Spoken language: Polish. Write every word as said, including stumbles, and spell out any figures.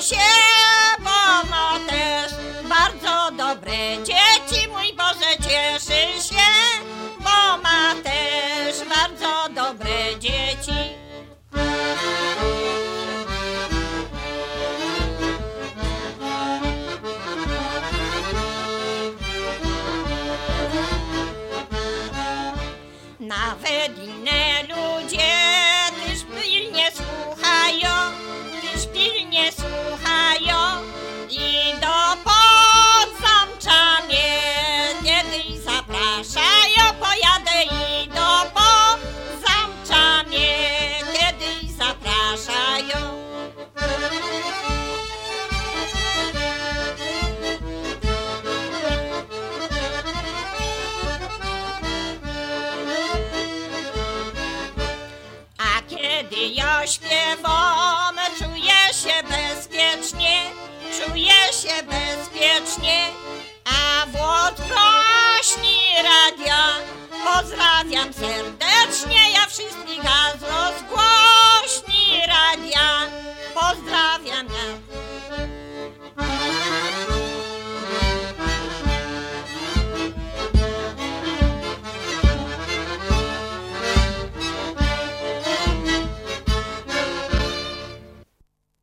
się, bo ma też bardzo dobre dzieci. Mój Boże, cieszy się, bo ma też bardzo dobre dzieci. Nawet inne ludzie też pilnie słuchają, też pilnie słuchają i do Podzamcza mnie kiedyś zapraszają. Pojadę i do Podzamcza mnie kiedyś zapraszają. Kiedy ja śpiewam, czuję się bezpiecznie, czuję się bezpiecznie.